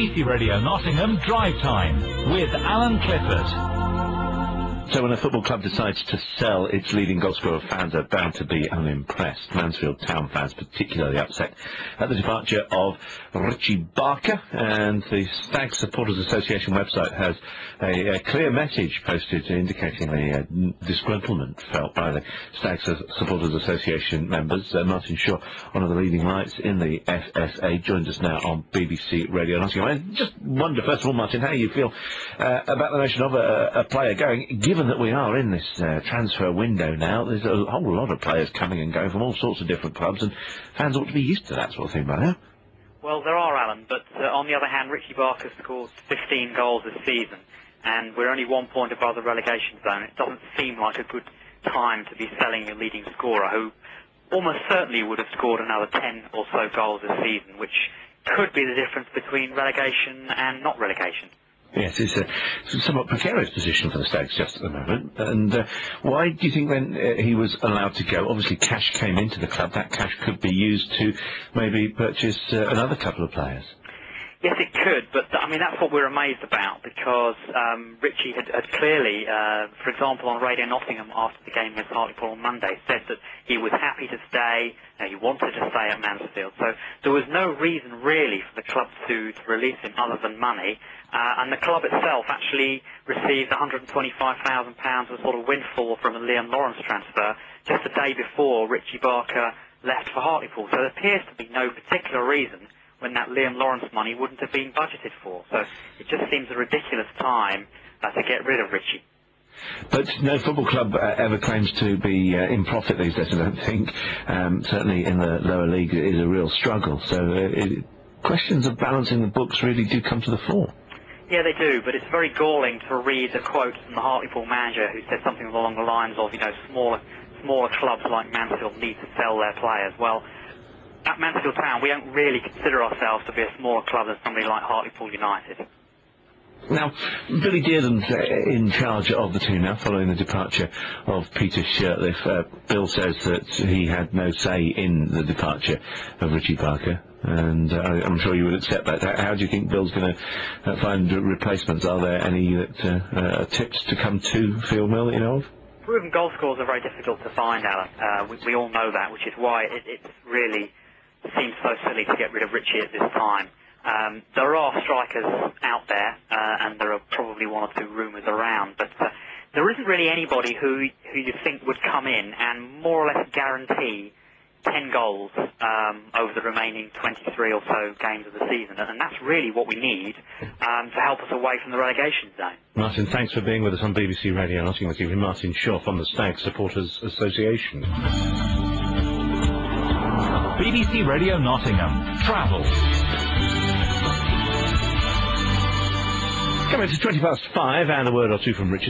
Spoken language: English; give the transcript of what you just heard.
BBC Radio Nottingham Drive Time with Alan Clifford. So when a football club decides to sell its leading goalscorer, fans are bound to be unimpressed. Mansfield Town fans particularly upset at the departure of Richie Barker, and the Stag Supporters Association website has a clear message posted indicating the disgruntlement felt by the Stag Supporters Association members. Martin Shaw, one of the leading lights in the FSA, joins us now on BBC Radio Nottingham. I just wonder, first of all, Martin, how you feel about the notion of a player going, given that we are in this transfer window now. There's a whole lot of players coming and going from all sorts of different clubs, and fans ought to be used to that sort of thing by now. Well, there are, Alan, but on the other hand, Richie Barker scored 15 goals this season, and we're only 1 point above the relegation zone. It doesn't seem like a good time to be selling your leading scorer, who almost certainly would have scored another 10 or so goals this season, which could be the difference between relegation and not relegation. Yes, it's a somewhat precarious position for the Stags just at the moment. And why do you think then he was allowed to go? Obviously, cash came into the club. That cash could be used to maybe purchase another couple of players. Yes, it could, but I mean that's what we're amazed about, because Richie had clearly, for example, on Radio Nottingham after the game against Hartlepool on Monday, said that he was happy to stay, he wanted to stay at Mansfield. So there was no reason really for the club to release him other than money, and the club itself actually received £125,000 of sort of windfall from a Liam Lawrence transfer just a day before Richie Barker left for Hartlepool. So there appears to be no particular reason when that Liam Lawrence money wouldn't have been budgeted for. So it just seems a ridiculous time to get rid of Richie. But no football club ever claims to be in profit these days, I don't think. Certainly in the lower league it is a real struggle. So questions of balancing the books really do come to the fore. Yeah, they do, but it's very galling to read a quote from the Hartlepool manager who said something along the lines of, smaller clubs like Mansfield need to sell their players. Well, at Mansfield Town, we don't really consider ourselves to be a smaller club than somebody like Hartlepool United. Now, Billy Dearden's in charge of the team now, following the departure of Peter Shirtliff. Bill says that he had no say in the departure of Richie Barker, and I'm sure you would accept that. How do you think Bill's going to find replacements? Are there any tips to come to Field Mill that you know of? Proven goal scorers are very difficult to find, Alan. We all know that, which is why it really seems so silly to get rid of Richie at this time. There are strikers out there, and there are probably one or two rumours around, but there isn't really anybody who you think would come in and more or less guarantee 10 goals over the remaining 23 or so games of the season, and that's really what we need to help us away from the relegation zone. Martin, thanks for being with us on BBC Radio Nottingham with you. Martin Shaw from the Stag Supporters Association. BBC Radio Nottingham Travel. Coming to 5:20, and a word or two from Richard.